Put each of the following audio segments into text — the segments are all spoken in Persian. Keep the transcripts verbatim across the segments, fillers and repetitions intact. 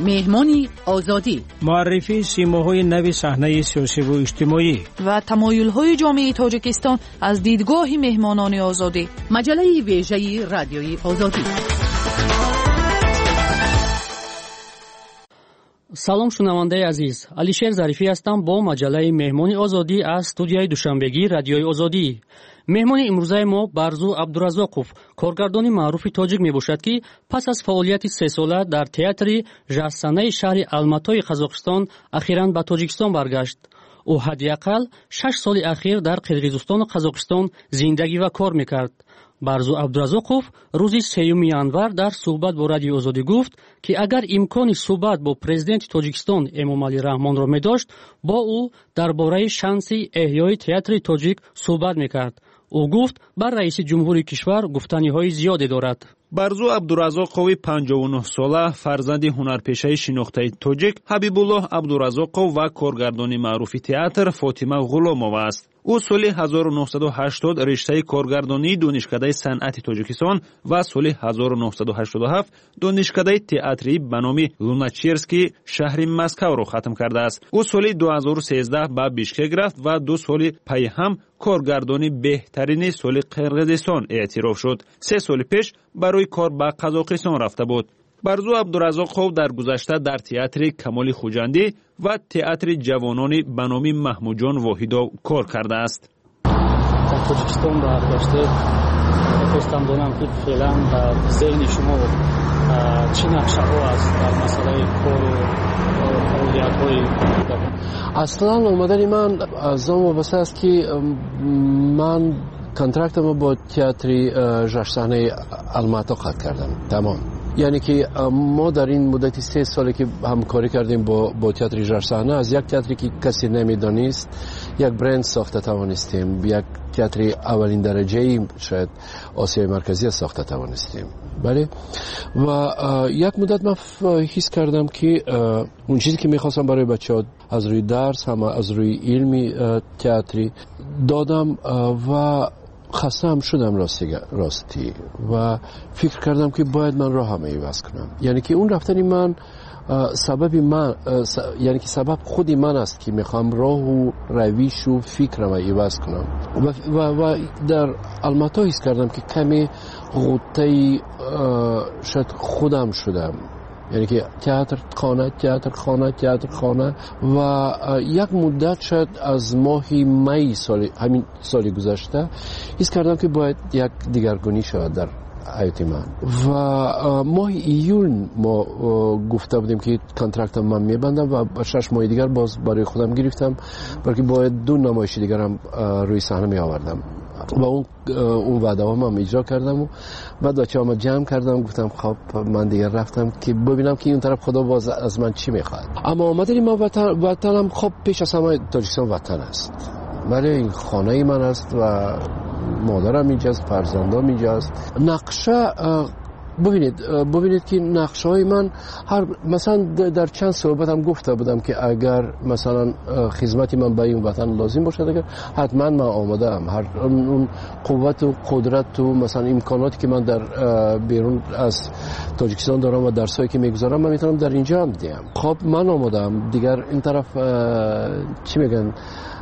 مهمانی آزادی، معرفی سیماهای نو صحنه سیاسی و اجتماعی و تمایل‌های جامعه تاجیکستان از دیدگاه مهمانان آزادی. مجله ویژه رادیوی آزادی. سلام شنونده عزیز، علیشیر ظریفی هستم با مجله مهمانی آزادی از استودیوی دوشنبگی رادیوی آزادی. مهمان امروزه ما برزو عبدالرزاقов کارگردان معروف تاجیک میباشد که پس از فعالیت سه ساله در تئاتر ژاستانه شهر الماتای قزاقستان اخیراً به تاجیکستان برگشت. او حداقل شش سال اخیر در قرقیزستان و قزاقستان زندگی و کار میکرد. برزو عبدالرزاقов روزی سیوم январ در صحبت با رادیو آزادی گفت که اگر امکان صحبت با پرزیدنت تاجیکستان امامعلی رحمان را می‌داشت با او درباره شانس احیای تئاتر تاجیک صحبت می‌کرد. او گفت بر رئیس جمهوری کشور گفتنی‌های زیادی دارد. برزو عبدالرزاقов پنجاه و نه ساله فرزند هنرپیشه شناخته تاجیک حبیبالله عبدالرزاقов و کارگردان معروف تئاتر فاطمه غلامова است. او سال هزار و نهصد و هشتاد رشته کارگردانی دانشکده صنعت تاجیکستان و سال هزار و نهصد و هشتاد و هفت دانشکده تئاتری به نام لوناچرسکی شهر مسکو را ختم کرده است. او سال دو هزار و سیزده به بیشکک رفت و دو سال پی هم کارگردانی بهترین سال قرقیزستان اعتراف شد. سه سال پیش برای کار به قزاقستان رفته بود. برزو عبدالرزاقов در گذشته در تئاتر کمال خوجندی و تئاتر جوانان به نام محمود جان واحدا کار کرده است. در تاجیکستان برگشته خواستم دانم که فعلا در ذهن شما چه نقشه‌ها است در مسئله کار و فعالیت‌های؟ اصلا اومدن من از آن وابسته است که من کنترکتم با تئاتر ژاستانه الماتا قطع کردم. تمام. یعنی که ما در این مدت سه سالی که همکاری کردیم با با تئاتر ژاستانه از یک تئاتری که کسی نمیدانست یک برند ساخته توانستیم، یک تئاتر اولین درجه شاید آسیای مرکزی ساخته توانستیم. بله. و یک مدت من حس کردم که اون چیزی که میخواستم برای بچه‌ها از روی درس هم از روی علمی تئاتری دادم و خسته هم شدم راستی, راستی و فکر کردم که باید من راه هم عوض کنم. یعنی که اون رفتنی من سبب من یعنی که سبب خودی من است که میخوام راه و رویش و فکرم عوض کنم و, و, و در الماتا حس کردم که کمی غوطه شاید خودم شدم. یعنی که تئاتر خانه تئاتر خانه تئاتر خانه و یک مدت شاید از ماه می سال همین سال گذشته حس کردم که باید یک دیگرگونی شود در حیات من و ماه ایول ما گفته بودیم که کنترکتم من میبندم و شش ماه دیگر باز برای خودم گرفتم برای که باید دو نمایش دیگر هم روی صحنه می آوردم و اون اون وعده ها من اجرا کردم و بعد بچه‌ها ما جمع کردم گفتم خب من دیگر رفتم که ببینم که اون طرف خدا باز از من چی میخواد. اما اومدم من وطن وطنم خب پیش از همه تاجیکستان وطن است. ولی این خانه من است و مادرم اینجاست، فرزندام اینجاست. نقشه ببینید ببینید که نقشه های من هر مثلا در چند صحبتم گفته بودم که اگر مثلا خدمتی من به این وطن لازم باشد اگر حتما من آماده ام. هر اون قوت و قدرت و مثلا امکاناتی که من در بیرون از تاجیکستان دارم و درسایی که میگذارم من میتونم در اینجا هم دیم. خب من آماده ام. دیگر این طرف چی میگن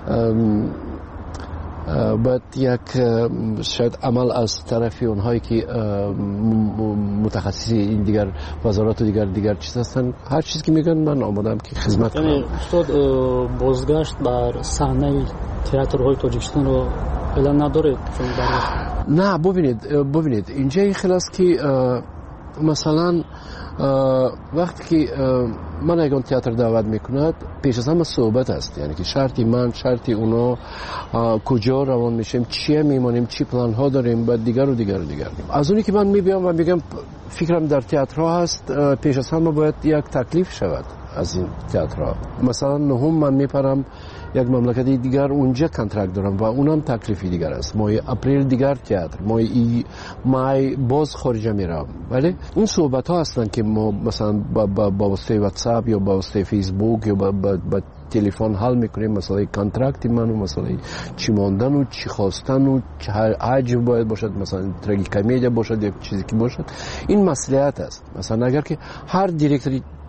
باید یک شاید عمل از طرف اونهایی که متخصصی این دیگر وزارات و دیگر دیگر چیز هستن هر چیزی که میگن من آمادم که خدمت کنم. یعنی استاد بازگشت بر صحنه تئاترهای تاجیکستان رو فعلا نداره؟ نه ببینید ببینید اینجا خلاص که مثلا وقتی که من اگه تئاتر دعوت میکند پیش از همه صحبت است. یعنی که شرطی من شرطی اونا کجا روان میشیم چیه میمانیم چی پلان ها داریم بعد دیگر و دیگر و دیگر. از اونی که من میبینم و میگم فکرم در تئاترها هست پیش از همه باید یک تکلیف شود از این تئاترها. مثلا نهم من میپرم یک مملکتی دیگر اونجا کنترکت دارم و اونم تکلیفی دیگر است. ماه اپریل دیگر تئاتر ماه ای مای باز خارج میرم. ولی اون صحبت ها هستن که ما مثلا با با با واسطه واتساپ یا با واسطه فیسبوک یا با, با, با تلفن حل میکنیم مثلا کانترکت من و مثلا چی ماندن و چی خواستن و چه حجم باید باشد مثلا تراژیکمدیا باشد یا چیزی که باشد این مصلحت است. مثلا اگر که هر دیرکتوری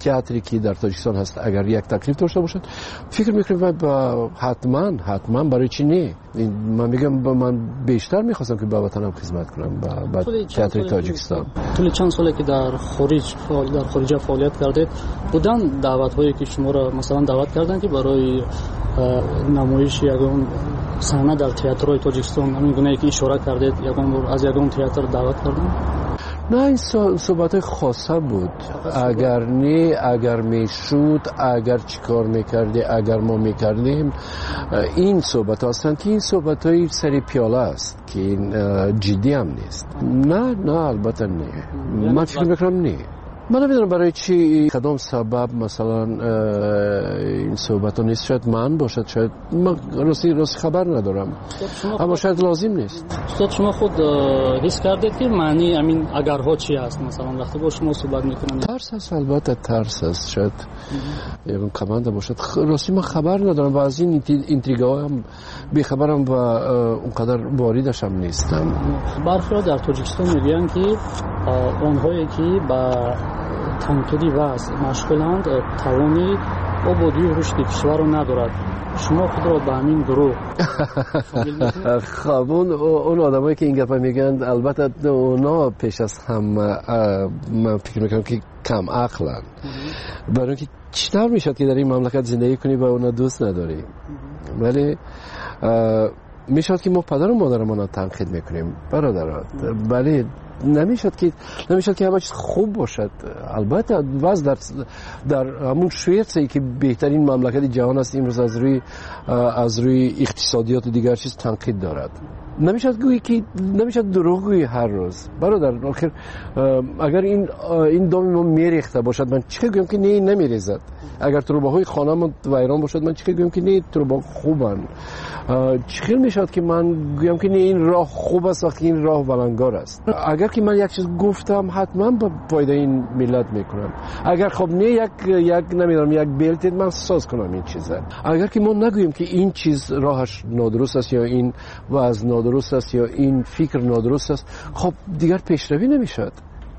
تئاتری که در تاجیکستان هست اگر یک تکلیف داشته باشد فکر میکنم با حتما حتما برای چی نه من میگم من بیشتر میخواستم که با وطنم خدمت کنم با تئاتر تاجیکستان. طول چند ساله که در خارج فعال در خارج فعالیت کردید بودن دعوت هایی که شما را مثلا دعوت کردن که برای نمایش یگان صحنه در تئاترهای تاجیکستان همین گونه که اشاره کردید یگان از یگان تئاتر دعوت کردن؟ نه این صحبت خاصه بود اگر نه اگر میشود اگر چیکار میکردی اگر ما میکردیم این صحبت هستند که این صحبت های سری پیاله است که این جدی هم نیست. نه نه البته نه من فکر میکنم نه من نمیدونم برای چی کدام سبب مثلا این صحبت ها نیست شاید من باشد شاید من راستی راستی خبر ندارم اما شاید لازم نیست. استاد شما خود حس کردید که معنی همین اگرها چی است مثلا وقتی با شما صحبت میکنن؟ ترس است البته ترس است شاید یکم کمانده باشد راستی من خبر ندارم و از این اینتریگا هم بیخبرم و اونقدر واردش هم نیستم. برخی در تاجیکستان میگن که آنهایی که با تنقیدی وضع مشغولند توانی آبادی و رشد کشور رو ندارد. شما خود را به همین گروه خب اون اون آدمایی که این گپا میگن البته اونا پیش از هم من فکر میکنم که کم عقلن برای اینکه چطور میشد که در این مملکت زندگی کنی و اونا دوست نداری ولی میشد که ما پدر و مادرمون رو تنقید میکنیم برادرات ولی نمیشد که نمیشد که همه چیز خوب باشد. البته وضع در در همون شویتسی که بهترین مملکت جهان است امروز از روی از روی اقتصادیات و دیگر چیز تنقید دارد. نمیشد گویی که نمیشد دروغ گویی هر روز برادر. آخر اگر این این دام ما میریخته باشد من چه گویم که نه نمیریزد. اگر تروباهای خانه‌مون ویران باشد من چه گویم که نه تروبا خوبن. چه میشد که من گویم که نه این راه خوب است وقتی این راه ولنگار است. اگر که من یک چیز گفتم حتما با فایده این ملت میکنم. اگر خب نه یک یک نمیدونم یک بلت من ساز کنم این چیزا. اگر که ما نگوییم که این چیز راهش نادرست است یا این وضع نادرست است یا این فکر نادرست است خب دیگر پیشروی نمیشد.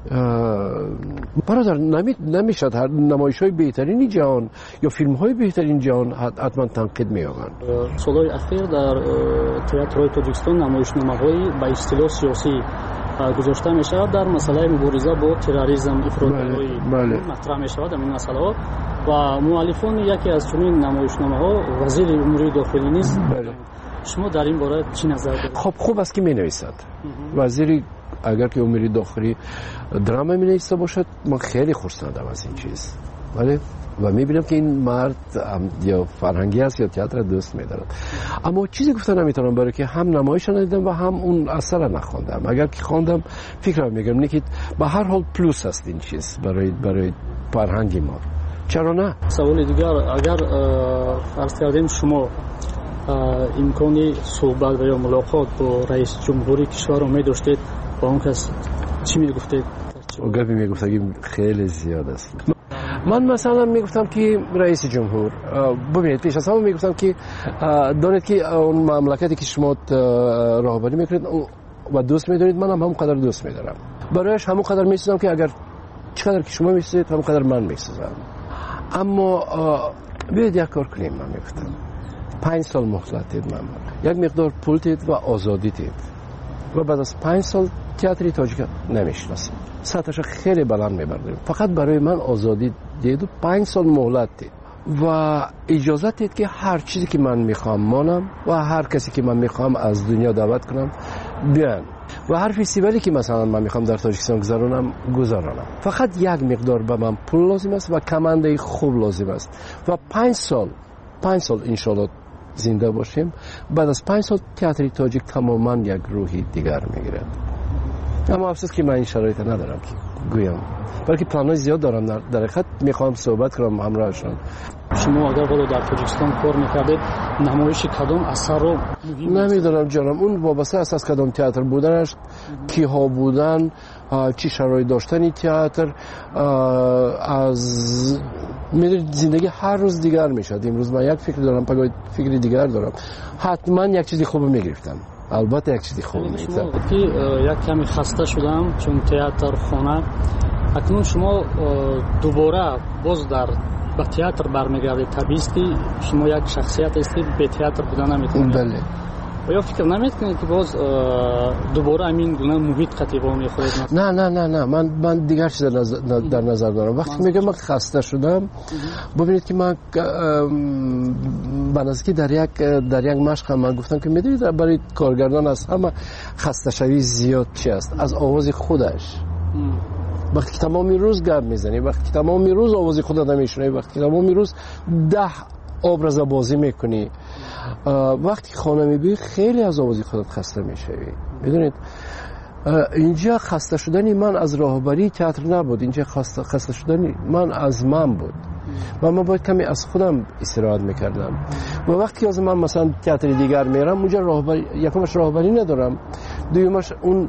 برادر نمی نمیشد هر نمایش‌های بهترین جهان یا فیلم‌های بهترین جهان حتما تنقید می‌آورند. سال‌های اخیر در تئاترهای تاجیکستان نمایشنامه‌هایی با اصطلاح سیاسی گذاشته می‌شود در مسئله مبارزه با تروریسم افراط‌گرایی مطرح می‌شود در این مسئله و مؤلفان یکی از چنین نمایشنامه‌ها وزیر امور داخلی نیست. شما در این باره چی نظر دارید؟ خب خوب است که می‌نویسد. وزیری اگر که امور داخلی دراما می‌نویسه باشد من خیلی خرسندم از این چیز ولی و می‌بینم که این مرد یا فرهنگی است یا تئاتر دوست می‌دارد. اما چیزی گفتن نمی‌تونم برای که هم نمایش ندیدم و هم اون اثر نخوندم. اگر که خواندم فکرم می‌گم نه که به هر حال پلوس است این چیز برای برای فرهنگی ما. چرا نه؟ سوال دیگر اگر فرض کردیم شما امکانی صحبت و یا ملاقات با رئیس جمهوری کشور رو می‌داشتید با اون کس چی میگفتید؟ او گپی میگفتگی خیلی زیاد است. من مثلا میگفتم که رئیس جمهور ببینید پیش از همه میگفتم که دانید که اون مملکتی که شما راهبری میکنید و دوست میدارید من هم همونقدر دوست میدارم برایش همونقدر میسازم که اگر چقدر که شما میسازید همونقدر من میسازم. اما بیاید یک کار کنیم من میگفتم پنج سال مهلت دید من یک مقدار پول دید و آزادی دید و بعد از پنج سال تئاتر تاجیک نمیشناسیم سطحش خیلی بلند میبردیم فقط برای من آزادی دید و پنج سال مهلت دید و اجازه دید که هر چیزی که من میخوام مانم و هر کسی که من میخوام از دنیا دعوت کنم بیان و هر فستیوالی که مثلا من میخوام در تاجیکستان گذرانم گذرانم. فقط یک مقدار به من پول لازم است و کمانده خوب لازم است و پنج سال پنج سال انشالله زنده باشیم. بعد از پنج سال تئاتر تاجیک تماما یک روحی دیگر میگیرد. اما افسوس که من این شرایط ندارم که گویم بلکه پلان‌های زیاد دارم در, در حقیقت میخوام صحبت کنم همراهشان. شما اگر بالا در تاجیکستان کار میکردید نمایش کدام اثر رو نمیدونم جانم اون وابسته است از کدام تئاتر بودنش کی ها بودن چی شرایط داشتنی تئاتر از میدونید زندگی هر روز دیگر میشد. امروز من یک فکر دارم پگاه فکری دیگر دارم حتما یک چیزی خوب میگرفتم البته یک چیزی خوب میگرفتم که یک کمی خسته شدم چون تئاتر خانه اکنون شما دوباره باز در به تئاتر برمیگردید. طبیعی شما یک شخصیت هستید، به تئاتر بودن نمیتونید. بله. آیا فکر نمیکنید که باز دوباره همین گونه محیط خطیبا میخورید؟ نه نه نه نه من من دیگر چیز در نظر دارم. وقتی میگم من خسته شدم، ببینید که من بنظری در یک در یک مشق من گفتم که میدونید برای کارگردان از همه خسته شوی زیاد چی است؟ از آواز خودش. وقتی که تمامی روز گپ میزنی، وقتی که تمامی روز آواز خودت نمیشنوی، وقتی که تمامی روز ده ابراز بازی میکنی، وقتی خانه میبینی خیلی از آوازی خودت خسته میشوی. میدونید اینجا خسته شدنی من از راهبری تئاتر نبود، اینجا خسته خسته شدنی من از من بود و من باید کمی از خودم استراحت میکردم. و وقتی از من مثلا تئاتر دیگر میرم، اونجا راهبری، یکمش راهبری ندارم، دومش اون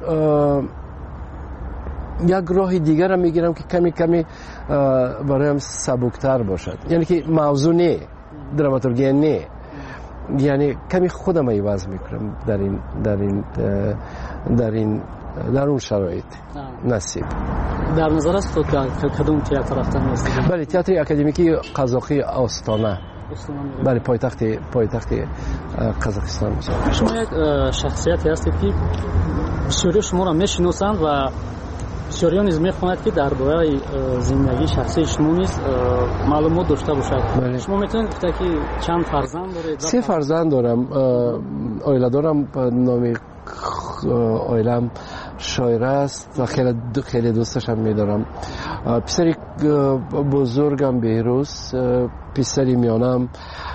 یک راه دیگر هم میگیرم که کمی کمی برایم سبکتر باشد، یعنی که موضوع نه، دراماتورگی نه، یعنی کمی خودم عوض میکنم در این در این در این در اون شرایط. نصیب در نظر است که کدوم تئاتر رفتن است؟ بله، تئاتر اکادمیکی قزاقی آستانه. بله، پایتخت پایتخت قزاقستان. شما یک شخصیتی هستید که بسیاری شما را میشناسند و بسیاری نیز میخواند که درباره زندگی شخصی شما نیز معلومات داشته باشد. بله. شما میتونید گفته که چند فرزند دارید؟ سه فرزند دارم. آیله دارم، نام آیلم شایره است و خیلی خیلی دوستش هم میدارم. پسری بزرگم بهروز، پسری میانم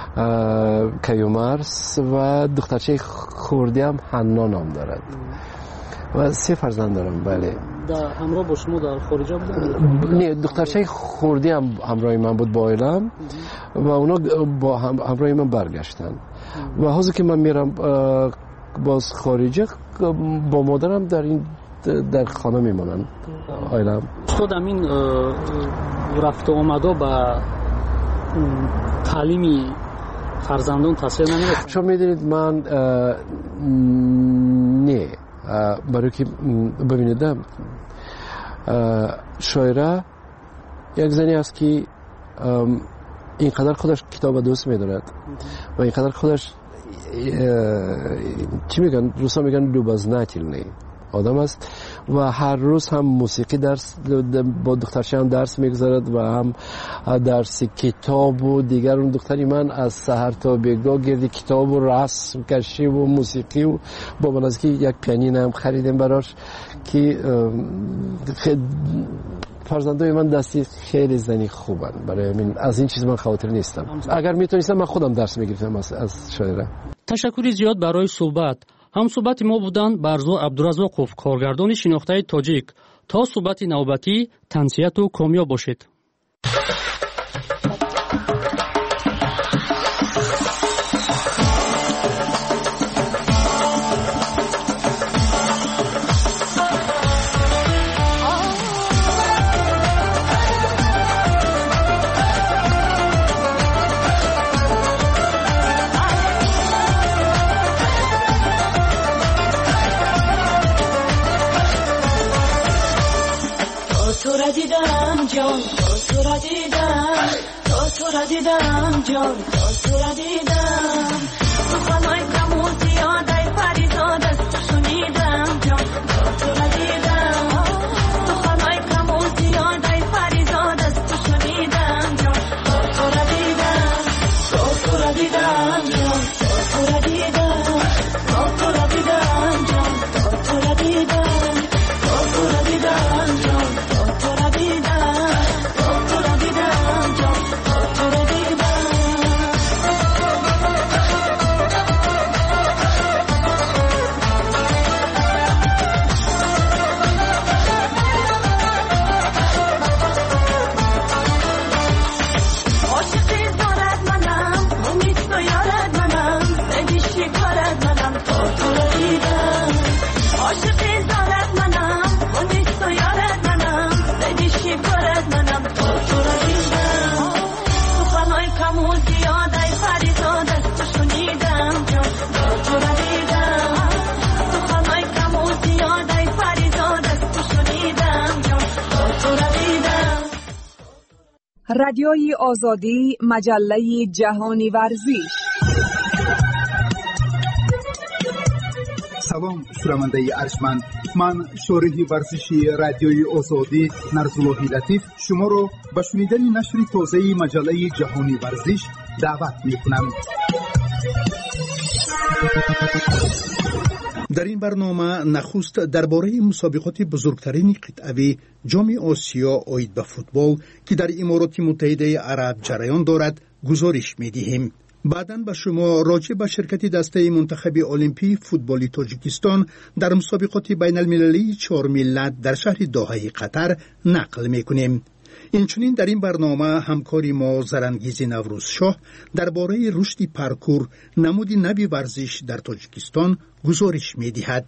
کیومرس و دخترچه خردی هم حنا نام دارد. و سه فرزند دارم. بله. در همراه با شما در خارج بودن؟ نه، دخترچه خردی هم همراه من بود با عائلم و اونا با هم همراه من برگشتن. و حاضر که من میرم باز خارجه، با مادرم در این در خانه میمونن عائلم. خود همین رفت و آمده با تعلیمی فرزندان تاثیر نمیده؟ شما میدونید من نه، برای که ببینید شایره یک زنی است که اینقدر خودش کتاب دوست میدارد و اینقدر خودش چی میگن روسا میگن لوبازناتیلنی آدم است و هر روز هم موسیقی درس با دخترش هم درس میگذارد و هم درس کتاب و دیگر. اون دختری من از سحر تا بیگاه گردی کتاب و رسم کشی و موسیقی و با منازی که یک پیانین هم خریدیم براش که فرزندای من دستی خیلی زنی خوبن. برای من از این چیز من خاطر نیستم. اگر میتونستم من خودم درس میگرفتم از شاعره. تشکری زیاد برای صحبت. هم صحبت ما بودند برزو عبدالرزاقوف، کارگردان شناخته تاجیک. تا صحبت نوبتی، تنسیت و کامیاب باشید. جان تو را دیدم، تو را دیدم جان تو را دیدم، تو خانای کمو زیاده فریزاد است شنیدم جان تو را دیدم، تو خانای کمو زیاده فریزاد است شنیدم جان تو را دیدم، تو را دیدم جان تو را دیدم، تو را دیدم جان تو را دیدم، تو را دیدم جان تو را دیدم. رادیوی آزادی، مجله جهانی ورزش. سلام شنونده ارجمند، من شارح ورزشی رادیوی آزادی نرزاللهی لطیف شما را به شنیدن نشر تازه مجله جهانی ورزش دعوت می‌کنم. در این برنامه نخست درباره مسابقات بزرگترین قطعه جام آسیا عاید به فوتبال که در امارات متحده عرب جریان دارد گزارش می‌دهیم. بعداً به شما راجع به شرکت دسته منتخب المپی فوتبالی تاجیکستان در مسابقات بین المللی چهار ملت در شهر دوحه قطر نقل می‌کنیم. اینچنین در این برنامه همکاری ما زرانگیز نوروز شاه درباره رشد پارکور نمود نوی ورزش در تاجیکستان گزارش می‌دهد.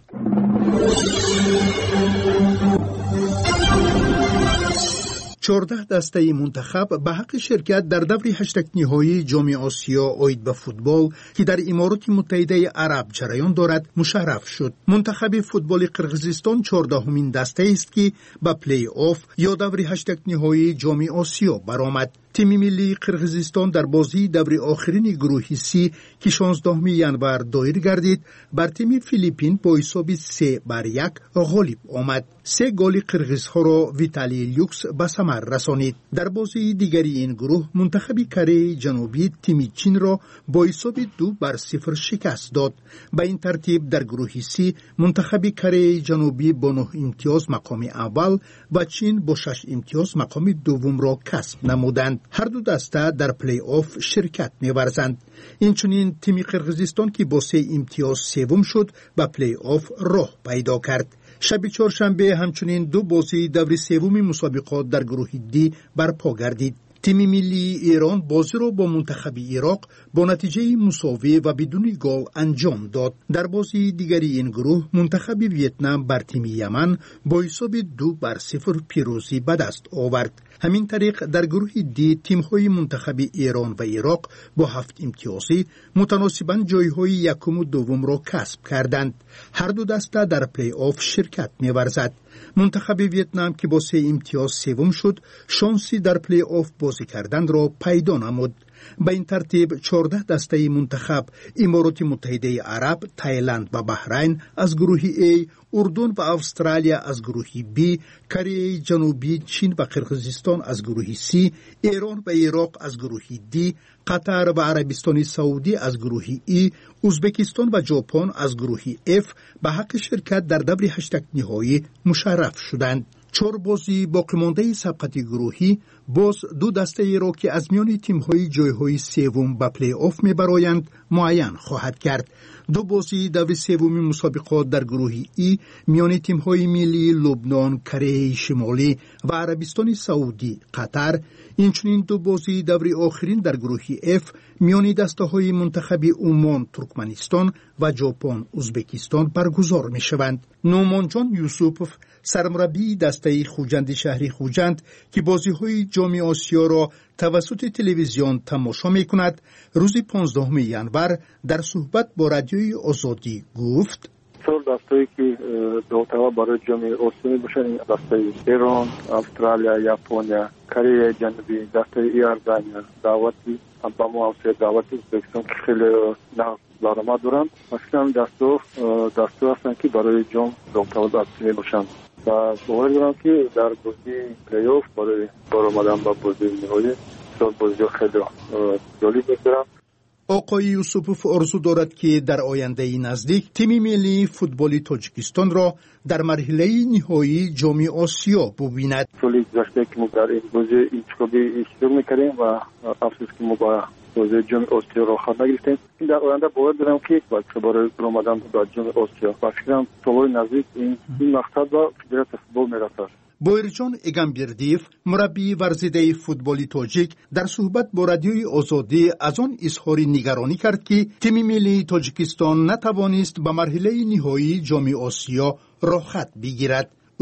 چهارده دسته منتخب به حق شرکت در دور هشتگ نهایی جام آسیا عاید به فوتبال که در امارات متحده عرب جریان دارد مشرف شد. منتخب فوتبال قرقیزستان چهاردهمین دسته است که به پلی آف یا دور هشتگ نهایی جام آسیا برآمد. تیم ملی قرقیزستان در بازی دور آخرین گروه سی که شانزدهم ژانویه دایر گردید بر تیم فیلیپین با حساب سه بر یک غالب آمد. سه گل قرقیزها را ویتالی لیوکس به ثمر رسانید. در بازی دیگری این گروه منتخب کره جنوبی تیم چین را با حساب دو بر صفر شکست داد. به این ترتیب در گروه سی منتخب کره جنوبی با نه امتیاز مقام اول و چین با شش امتیاز مقام دوم را کسب نمودند. هر دو دسته در پلی آف شرکت می‌ورزند. اینچنین تیم قرقیزستان که با سه امتیاز سوم شد و پلی آف راه پیدا کرد. شب چهارشنبه همچنین دو بازی دور سوم مسابقات در گروه دی برپا گردید. تیم ملی ایران بازی را با منتخب عراق با نتیجه مساوی و بدون گل انجام داد. در بازی دیگری این گروه منتخب ویتنام بر تیم یمن با حساب دو بر صفر پیروزی به دست آورد. همین طریق در گروه دی تیم‌های منتخب ایران و عراق با هفت امتیازی متناسباً جای‌های یکم و دوم را کسب کردند. هر دو دسته در پلی آف شرکت می‌ورزد. منتخب ویتنام که با سه امتیاز سوم شد، شانسی در پلی آف بازی کردن را پیدا نمود. به این ترتیب چهارده دسته منتخب امارات متحده عرب، تایلند و بحرین از گروه A، اردن و استرالیا از گروه B، کره جنوبی، چین و قرقیزستان از گروه C، ایران و عراق از گروه D، قطر و عربستان سعودی از گروه E، ازبکستان و ژاپن از گروه F به حق شرکت در دور هشتگ نهایی مشرف شدند. چهار بازی باقی مانده سبقت گروهی باز دو دسته ای را که از میان تیم‌های جای‌های سوم به پلی آف می‌برآیند معین خواهد کرد. دو بازی دور سوم مسابقات در گروه ای میان تیم‌های ملی لبنان، کره شمالی و عربستان سعودی، قطر، اینچنین دو بازی دور آخرین در گروه اف میان دسته‌های منتخب عمان، ترکمنستان و ژاپن، ازبکستان برگزار می‌شوند. نومانجان یوسوف، سرمربی دسته خوجند شهری خوجند که بازی‌های جام آسیا را توسط تلویزیون تماشا می‌کند، روز پانزدهم ژانویه در صحبت با رادیوی آزادی گفت: چهار دسته‌ای که دوتاوا برای جام آسیا می‌باشن، این دسته ایران، استرالیا، ژاپن، کره جنوبی، دسته ایران دعوتی با ما اوسه دعوتی ازبکستان که خیلی نه لارما دارن. مثلا دستو دستو هستن که برای جام دوتاوا دسته می‌باشن و باور دارم که در بازی پلی آف برای برآمدن با بازی نهایی سال بازی خیلی جالب می‌گذرن. آقای یوسوف آرزو دارد که در آینده نزدیک تیم ملی فوتبال تاجیکستان را در مرحله نهایی جام آسیا ببیند. سالی گذشته که ما در این بازی انتخابی اشتراک می‌کردیم و افسوس که ما با بازی جام آسیا را خواهد نگرفتیم. این در آینده باور دارم که باید برای برآمدن به جام آسیا و فکرم سال نزدیک این این مقصد با فدراسیون فوتبال می‌رسد. بایرجان اگامبردیف، مربی ورزیده فوتبالی تاجیک، در صحبت با رادیوی آزادی از آن اظهار نگرانی کرد که تیم ملی تاجیکستان نتوانست به مرحله نهایی جام آسیا راه خط بگیرد.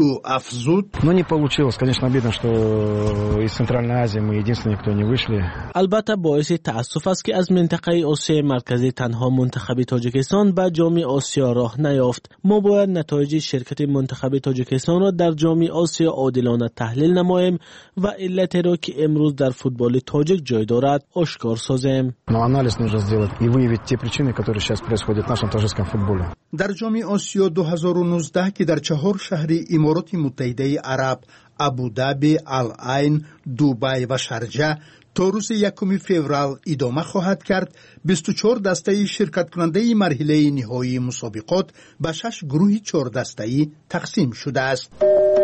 او افزود: Ну не получилось, конечно, обидно, что из Центральной Азии мы единственные, кто не вышли. البته باعث تأسف است که از منطقه آسیای مرکزی تنها منتخب تاجیکستان به جام آسیا راه نیافت. ما باید نتایج شرکت منتخب تاجیکستان را در جام آسیا عادلانه تحلیل نماییم و علتی را که امروز در فوتبال تاجیک جای دارد آشکار سازیم. Но анализ нужно сделать и выявить те причины, которые сейчас происходят в нашем таджикском футболе. در جام آسیا دو هزار و نوزده که در چهار شهر امارات متحده عرب ابودابی، العین، دوبای و شارجه تا روز یکم فوریه ادامه خواهد کرد. بیست و چهار دسته شرکت کننده مرحله نهایی مسابقات به شش گروه چهار دسته‌ای تقسیم شده است.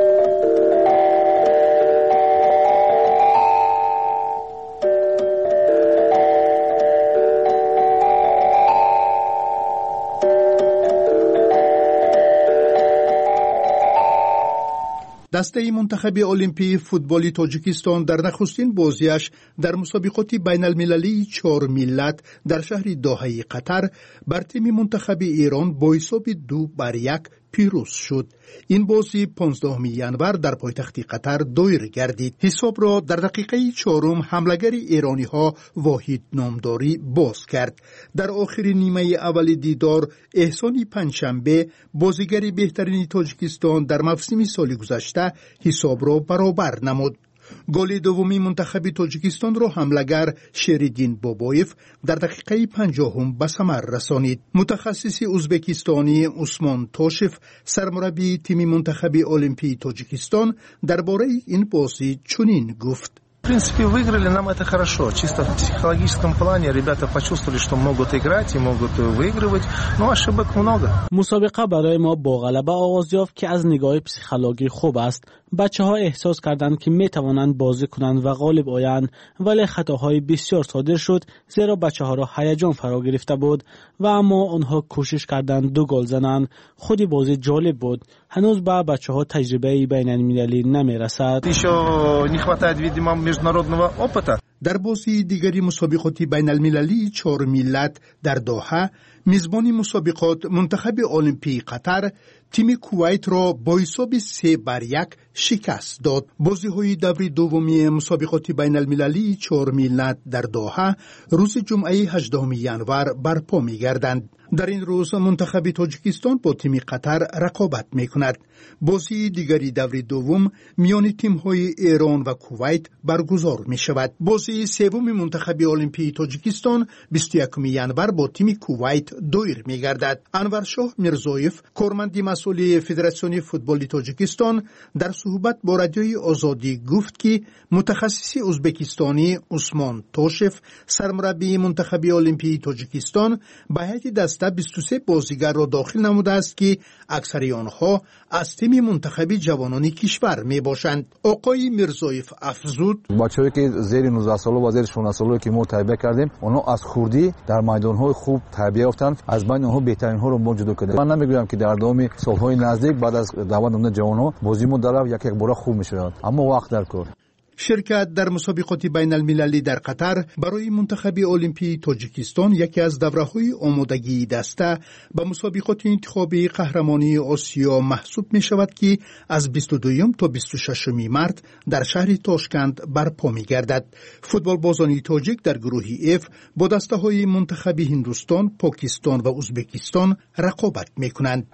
دسته منتخب المپی فوتبال تاجیکستان در نخستین بازیش در مسابقات بین المللی چهار ملت در شهر دوحه قطر بر تیم منتخب ایران با حساب دو بر یک پیروز شد. این بازی پانزدهم ژانویه در پایتخت قطر دایر گردید. حساب را در دقیقه چهارم حمله‌گر ایرانی ها واحد نامداری باز کرد. در آخر نیمه اول دیدار احسان پنجشنبه بازیگر بهترین تاجیکستان در موسم سال گذشته حساب را برابر نمود. گل دومی منتخب تاجیکستان را حمله‌گر شریدین بابایف در دقیقه پنجاهم به ثمر رسانید. متخصص ازبکستانی عثمان توشف سرمربی تیم منتخب المپی تاجیکستان درباره این بازی چنین گفت: В принципе, выиграли, нам это хорошо. Чисто в психологическом плане ребята почувствовали, что могут играть и могут выигрывать, но ошибок много. مسابقه برای ما با غلبه آغاز یافت که از نگاه پسیخولوژی خوب است. بچه‌ها احساس کردند که می‌توانند بازی کنند و غالب آیند، ولی خطاهای بسیار صادر شد زیرا بچه‌ها را هیجان فرا گرفته بود و اما آنها کوشش کردند دو گل زنند. خودی بازی جالب بود. هنوز به بچه‌ها تجربه بین‌المللی نمی‌رسد. Еще не хватает, видимо, международного опыта. در بازی دیگری مسابقات بین المللی چهار ملت در دوحه میزبان مسابقات منتخب المپی قطر تیم کویت را با حساب سه بر یک شکست داد. بازی های دور دومی مسابقات بین المللی چهار ملت در دوحه روز جمعه هجدهم ژانویه برپا می گردند. در این روز منتخب تاجیکستان با تیم قطر رقابت می کند. بازی دیگری دور دوم میان تیم های ایران و کویت برگزار می شود. بازی سوم منتخب المپی تاجیکستان بیست و یکم ژانویه با تیم کویت دایر می گردد. انور شاه میرزایف کارمند مسئول فدراسیون فوتبال تاجیکستان در صحبت با رادیوی آزادی گفت که متخصص ازبکستانی عثمان توشف سرمربی منتخب المپی تاجیکستان به هیئت دسته بیست و سه بازیگر را داخل نموده است که اکثر آنها از تیم منتخب جوانان کشور می باشند. آقای میرزایف افزود: بچه‌ای که زیر نوزده ساله و زیر شانزده ساله که ما تربیت کردیم اونها از خوردی در میدان‌های خوب تربیت یافتند. از بین اونها بهترین ها رو ما جدا کردیم. من نمیگویم که در ادامه سال‌های نزدیک بعد از دعوت نمونه جوان‌ها بازیمون در یک یک بار خوب می‌شود، اما وقت در کار. شرکت در مسابقات بین المللی در قطر برای منتخب المپی تاجیکستان یکی از دوره‌های آمادگی دسته به مسابقات انتخابی قهرمانی آسیا محسوب می شود که از بیست و دوم تا بیست و ششم مارس در شهر تاشکند برپا می گردد. فوتبال بازان تاجیک در گروه اف با دسته‌های منتخب هندوستان، پاکستان و ازبکستان رقابت می کنند.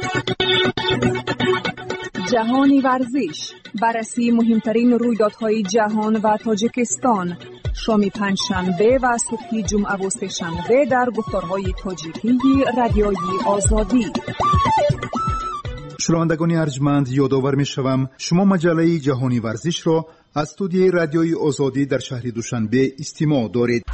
جهانی ورزش، بررسی مهمترین رویدادهای جهان و تاجیکستان، شام پنجشنبه و صبح جمعه و سه‌شنبه در گفتارهای تاجیکی رادیوی آزادی. شنوندگان ارجمند، یادآور می‌شوم شما مجله جهانی ورزش را از استودیوی رادیوی آزادی در شهر دوشنبه استماع دارید.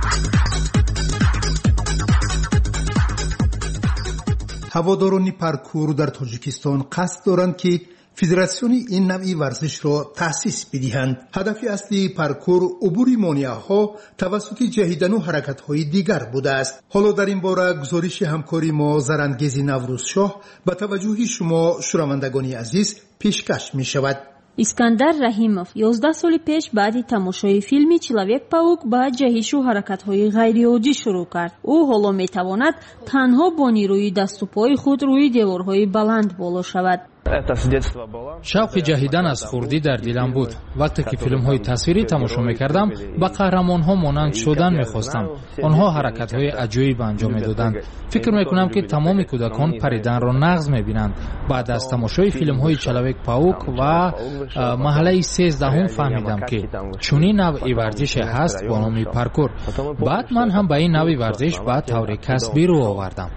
هواداران پارکور در تاجیکستان قصد دارند که فدراسیون این نوع ورزش را تأسیس بدهند. هدف اصلی پارکور عبور مانع‌ها توسط جهیدن و حرکت‌های دیگر بوده است. حالا در این باره گزارش همکاری ما زرانگیز نوروز شاه به توجه شما شنوندگان عزیز پیشکش می شود. искандар раҳимов ёздаҳ соли пеш баъди тамошои филми «Человек-паук» ба ҷаҳишу ҳаракатҳои ғайриоддӣ шурӯъ кард. ӯ ҳоло метавонад танҳо бо нирӯи дасту пои худ рӯи деворҳои баланд боло шавад. шавқи ҷаҳидан аз хурдӣ дар дилам буд. вақте ки филмҳои тасвирӣ тамошо мекардам, ба қаҳрамонҳо монанд шудан мехостам. онҳо ҳаракатҳои аҷоиб анҷом медоданд. фикр мекунам ки тамоми кӯдакон париданро нағз мебинанд. баъд аз тамошои филмҳои Человек-паук ва маҳаллаи сезддаҳум фаҳмидам ки чунин навъи варзише ҳаст бо номи паркур. баъд ман ҳам ба ин навъи варзиш ба таври касбӣ рӯ овардам.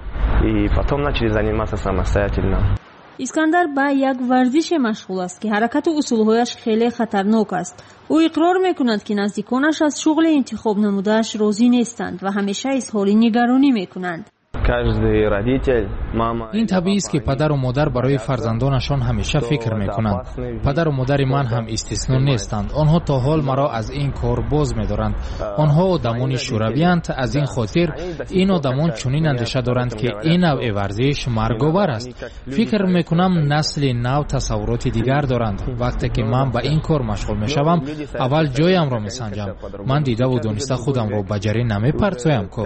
искандар ба як варзише машғул аст ки ҳаракату усулҳояш хеле хатарнок аст. ӯ иқрор мекунад ки наздиконаш аз шуғли интихоб намудааш розӣ нестанд ва ҳамеша изҳори нигаронӣ мекунанд. ин табиист ки падару модар барои фарзандонашон ҳамеша фикр мекунанд. падару модари ман ҳам истисно нестанд. онҳо то ҳол маро аз ин кор боз медоранд. онҳо одамони шӯравиянд. аз ин хотир ин одамон чунин андеша доранд ки ин навъи варзиш марговар аст. фикр мекунам насли нав тасаввуроти дигар доранд. вақте ки ман ба ин кор машғул мешавам, аввал ҷоямро месанҷам. ман дидаву дониста худамро ба ҷарӣ намепарсоям ко.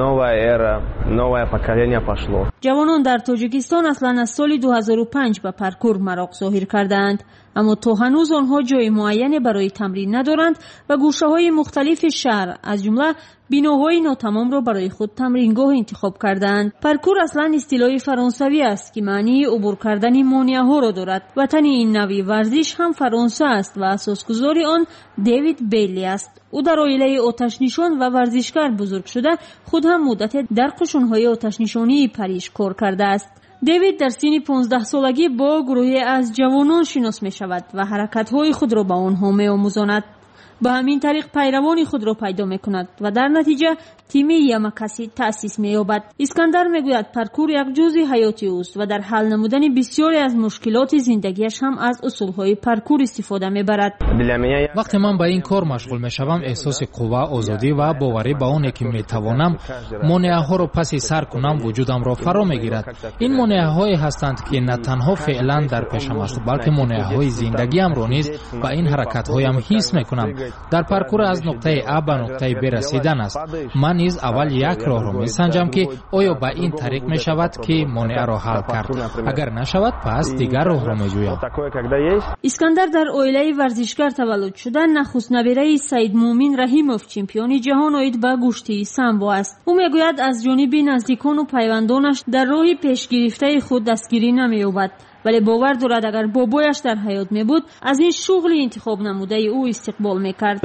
ҷавонон дар тоҷикистон аслан аз соли ду ҳазору панҷ ба паркур мароқ зоҳир кардаанд, аммо то ҳанӯз онҳо ҷои муайяне барои тамрин надоранд ва гӯшаҳои мухталифи шаҳр аз ҷумла биноҳои нотамомро барои худ тамрингоҳ интихоб кардаанд. паркур аслан истилоҳи фаронсавӣ аст ки маънии убур кардани монеаҳоро дорад. ватани ин навъи варзиш ҳам Фаронса аст ва асосгузори он Дэвид Бейли аст. ӯ дар оилаи оташнишон ва варзишгар бузург шуда, худ ҳам муддате дар қушунҳои оташнишонии Париж кор кардааст. дэвид дар синни понздаҳсолагӣ бо гурӯҳе аз ҷавонон шинос мешавад ва ҳаракатҳои худро ба онҳо меомӯзонад. ба ҳамин тариқ пайравони худро пайдо мекунад ва дар натиҷа тими Ямакаси таъсис меёбад. искандар мегӯяд паркур як ҷузъи ҳаёти ӯст ва дар ҳал намудани бисёре аз мушкилоти зиндагиаш ҳам аз усулҳои паркур истифода мебарад. вақте ман ба ин кор машғул мешавам, эҳсоси қувва, озодӣ ва боварӣ ба оне ки метавонам монеаҳоро паси сар кунам вуҷудамро фаро мегирад. ин монеаҳое ҳастанд ки на танҳо феълан дар пешам аст, балки монеаҳои зиндагиамро низ ба ин ҳаракатҳоям ҳис мекунам. дар паркур аз нуқтаи А ба нуқтаи Б расидан аст. ман низ аввал як роҳро месанҷам ки оё ба ин тариқ мешавад ки монеаро ҳал кард. агар нашавад, пас дигар роҳро меҷӯям. искандар дар оилаи варзишгар таваллуд шуда нахуст набераи Саидмуъмин Раҳимов чемпиони ҷаҳон оид ба гӯштии самбо аст. ӯ мегӯяд аз ҷониби наздикону пайвандонаш дар роҳи пешгирифтаи худ дастгирӣ намеёбад, вале бовар дорад агар бобояш дар ҳаёт мебуд, аз ин шуғли интихоб намудаи ӯ истиқбол мекард.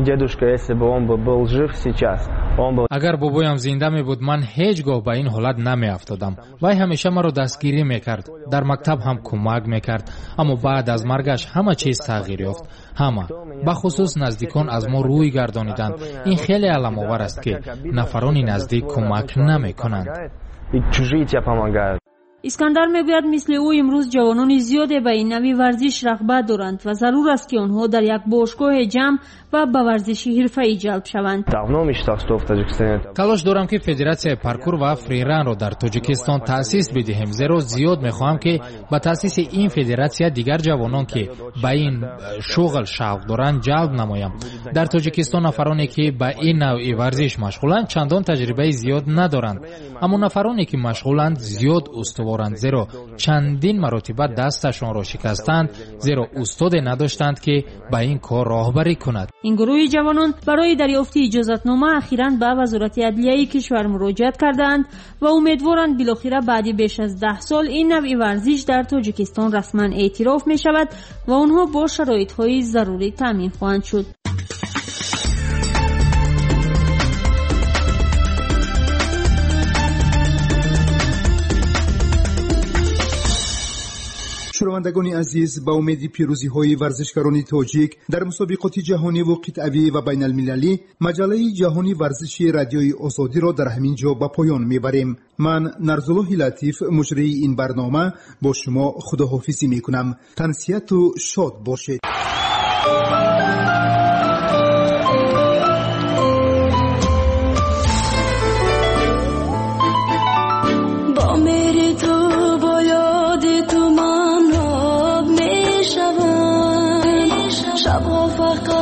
агар бобоям зинда мебуд, ман ҳеҷ гоҳ ба ин ҳолат намеафтодам. вай ҳамеша маро дастгирӣ мекард, дар мактаб ҳам кӯмак мекард, аммо баъд аз маргаш ҳама чиз тағйир ёфт. ҳама, бахусус наздикон аз мо рӯй гардониданд. ин хеле аламовар аст ки нафарони наздик кӯмак намекунанд. искандар мегӯяд мисли ӯ имрӯз ҷавонони зиёде ба ин навъи варзиш рағбат доранд ва зарур аст ки онҳо дар як бошгоҳи ҷамъ ва ба варзиши ҳирфаӣ ҷалб шаванд. талош дорам ки федератсияи паркур ва фриранро дар тоҷикистон таъсис бидиҳем, зеро зиёд мехоҳам ки ба таъсиси ин федератсия дигар ҷавонон ки ба ин шуғл шавқ доранд ҷалб намоям. дар тоҷикистон нафароне ки ба ин навъи варзиш машғуланд чандон таҷрибаи зиёд надоранд, аммо нафароне ки машғуланд зиёд устуворанд, зеро чандин маротиба дасташонро шикастанд, зеро устоде надоштанд ки ба ин кор роҳбарӣ кунад. ин гурӯҳи ҷавонон барои дарёфти иҷозатнома ахиран ба вазорати адлияи кишвар муроҷиат кардаанд ва умедворанд билохира баъди беш аз даҳ сол ин навъи варзиш дар тоҷикистон расман эътироф мешавад ва онҳо бо шароитҳои зарурӣ таъмин хоҳанд шуд. شنوندگان عزیز، با امید پیروزی های ورزشکاران تاجیک در مسابقات جهانی و قطعی و بین المللی، مجله جهانی ورزشی رادیوی آزادی را در همین جا به پایان میبریم. من نرزالله لطیف مجری این برنامه با شما خداحافظی میکنم. تنسیت و شاد باشید. شبها فقط